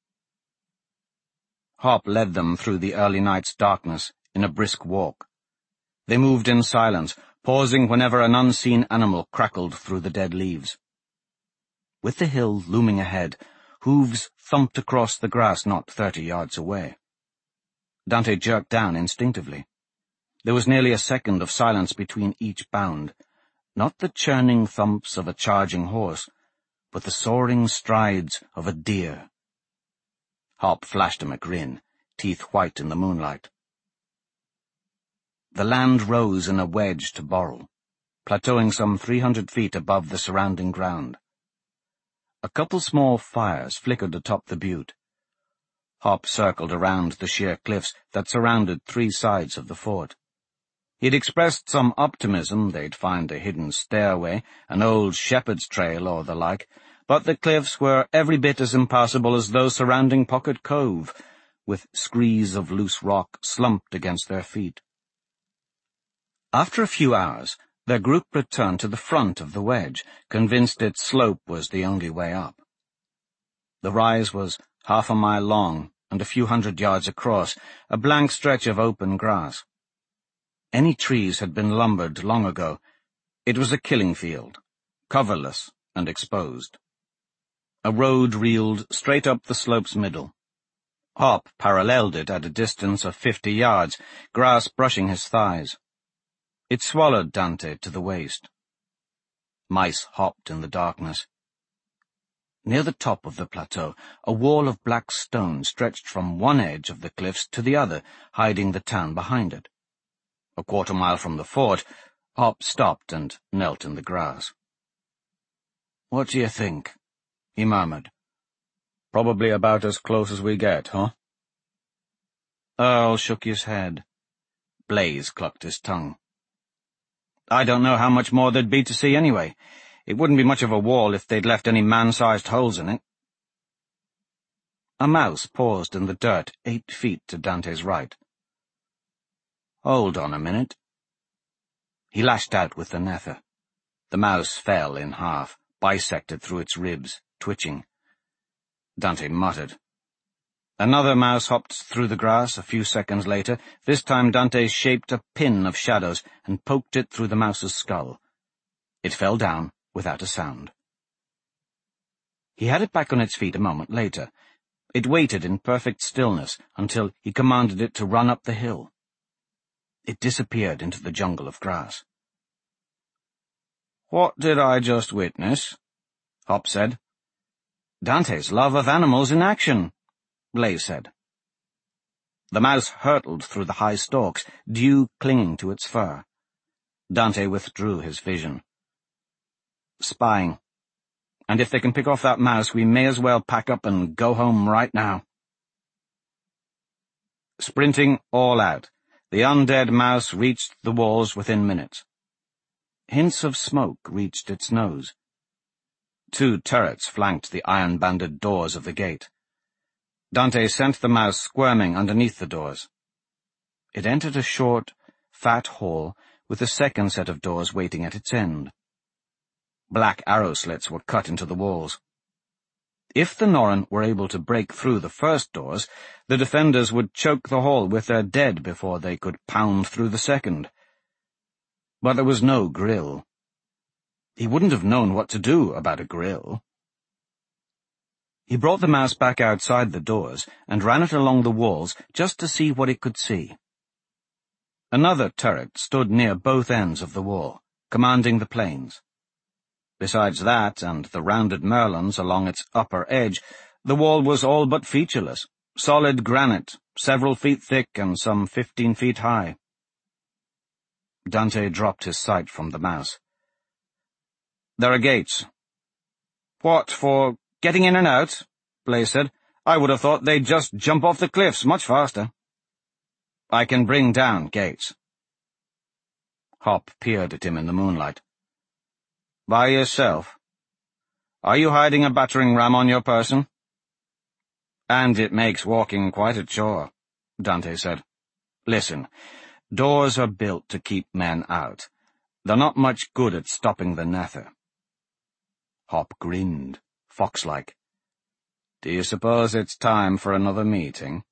Hop led them through the early night's darkness in a brisk walk. They moved in silence, pausing whenever an unseen animal crackled through the dead leaves. With the hill looming ahead, hooves thumped across the grass not thirty yards away. Dante jerked down instinctively. There was nearly a second of silence between each bound, not the churning thumps of a charging horse, but the soaring strides of a deer. Hop flashed him a grin, teeth white in the moonlight. The land rose in a wedge to Borrel, plateauing some three hundred feet above the surrounding ground. A couple small fires flickered atop the butte. Hop circled around the sheer cliffs that surrounded three sides of the fort. He'd expressed some optimism they'd find a hidden stairway, an old shepherd's trail or the like, but the cliffs were every bit as impassable as those surrounding Pocket Cove, with screes of loose rock slumped against their feet. After a few hours, their group returned to the front of the wedge, convinced its slope was the only way up. The rise was half a mile long and a few hundred yards across, a blank stretch of open grass. Any trees had been lumbered long ago. It was a killing field, coverless and exposed. A road reeled straight up the slope's middle. Hop paralleled it at a distance of fifty yards, grass brushing his thighs. It swallowed Dante to the waist. Mice hopped in the darkness. Near the top of the plateau, a wall of black stone stretched from one edge of the cliffs to the other, hiding the town behind it. A quarter mile from the fort, Hop stopped and knelt in the grass. "What do you think?" he murmured. "Probably about as close as we get, huh?" Earl shook his head. Blaze clucked his tongue. "I don't know how much more there'd be to see anyway. It wouldn't be much of a wall if they'd left any man-sized holes in it." A mouse paused in the dirt eight feet to Dante's right. "Hold on a minute." He lashed out with the nether. The mouse fell in half, bisected through its ribs, twitching. Dante muttered. Another mouse hopped through the grass a few seconds later. This time Dante shaped a pin of shadows and poked it through the mouse's skull. It fell down without a sound. He had it back on its feet a moment later. It waited in perfect stillness until he commanded it to run up the hill. It disappeared into the jungle of grass. "What did I just witness?" Hop said. "Dante's love of animals in action," Blaze said. The mouse hurtled through the high stalks, dew clinging to its fur. Dante withdrew his vision. "Spying. And if they can pick off that mouse, we may as well pack up and go home right now." Sprinting all out, the undead mouse reached the walls within minutes. hints of smoke reached its nose. Two turrets flanked the iron-banded doors of the gate. Dante sent the mouse squirming underneath the doors. It entered a short, fat hall with a second set of doors waiting at its end. Black arrow slits were cut into the walls. If the Norren were able to break through the first doors, the defenders would choke the hall with their dead before they could pound through the second. But there was no grill. He wouldn't have known what to do about a grill. He brought the mouse back outside the doors and ran it along the walls just to see what it could see. Another turret stood near both ends of the wall, commanding the plains. Besides that and the rounded merlons along its upper edge, the wall was all but featureless, solid granite, several feet thick and some fifteen feet high. Dante dropped his sight from the mouse. "There are gates." "What, for getting in and out?" Blaze said. "I would have thought they'd just jump off the cliffs much faster." "I can bring down gates." Hop peered at him in the moonlight. "By yourself? Are you hiding a battering ram on your person?" "And it makes walking quite a chore," Dante said. "Listen, doors are built to keep men out. They're not much good at stopping the Nether." Hop grinned, fox-like. "Do you suppose it's time for another meeting?"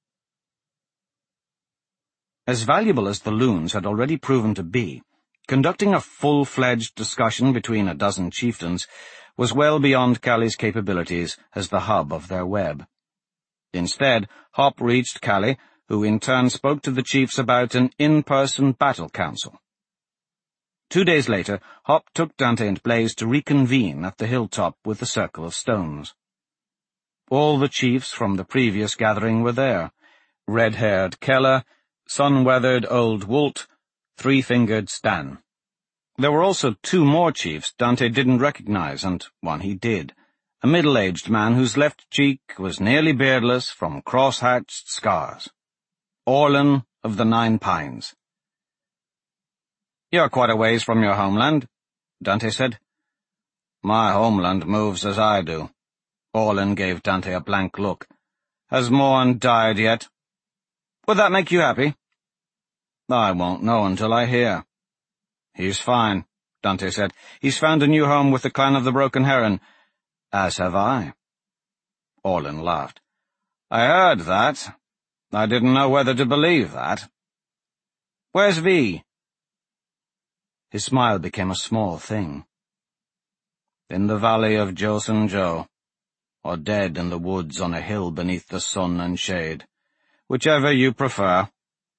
As valuable as the loons had already proven to be, conducting a full-fledged discussion between a dozen chieftains was well beyond Callie's capabilities as the hub of their web. Instead, Hop reached Callie, who in turn spoke to the chiefs about an in-person battle council. Two days later, Hop took Dante and Blaze to reconvene at the hilltop with the circle of stones. All the chiefs from the previous gathering were there: red-haired Keller, sun-weathered old Wolt, three-fingered Stan. There were also two more chiefs Dante didn't recognize, and one he did, a middle-aged man whose left cheek was nearly beardless from cross-hatched scars. Orlan of the Nine Pines. "You're quite a ways from your homeland," Dante said. "My homeland moves as I do." Orlan gave Dante a blank look. "Has Morn died yet?" "Would that make you happy?" "I won't know until I hear." "He's fine," Dante said. "He's found a new home with the clan of the Broken Heron." "As have I." Orlan laughed. "I heard that. I didn't know whether to believe that." "Where's V?" His smile became a small thing. "In the valley of Joson Joe, or dead in the woods on a hill beneath the sun and shade. Whichever you prefer."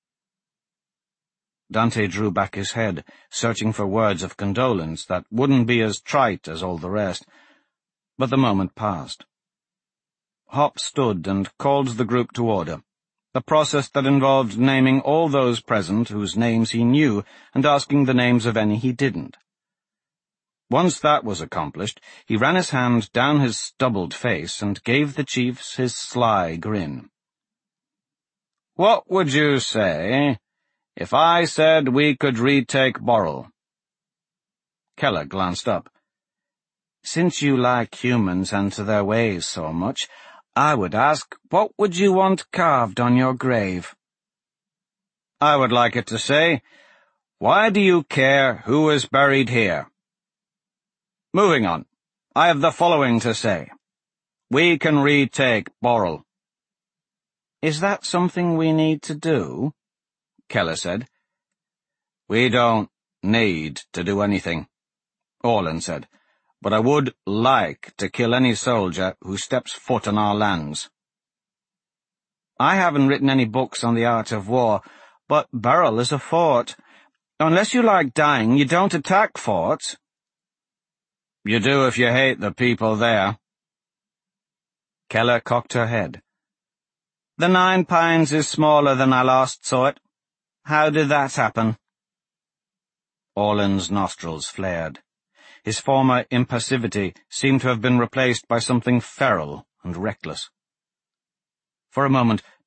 Dante drew back his head, searching for words of condolence that wouldn't be as trite as all the rest, but the moment passed. Hop stood and called the group to order, a process that involved naming all those present whose names he knew and asking the names of any he didn't. Once that was accomplished, he ran his hand down his stubbled face and gave the chiefs his sly grin. "What would you say if I said we could retake Borrel?" Keller glanced up. "Since you like humans and to their ways so much, I would ask, what would you want carved on your grave?" "I would like it to say, why do you care who is buried here?" Moving on, I have the following to say. We can retake Borrel. "Is that something we need to do?" Keller said. "We don't need to do anything," Orlan said, "but I would like to kill any soldier who steps foot on our lands." "I haven't written any books on the art of war, but Burrel is a fort. Unless you like dying, you don't attack forts." "You do if you hate the people there." Keller cocked her head. "The Nine Pines is smaller than I last saw it. How did that happen?" Orlan's nostrils flared. His former impassivity seemed to have been replaced by something feral and reckless. For a moment,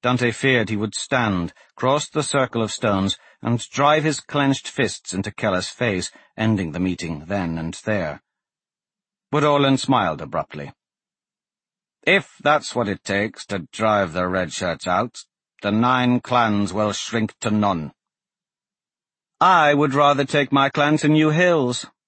Dante feared he would stand, cross the circle of stones, and drive his clenched fists into Keller's face, ending the meeting then and there. But Orlan smiled abruptly. If that's what it takes to drive the Redshirts out, the nine clans will shrink to none. I would rather take my clan to New Hills,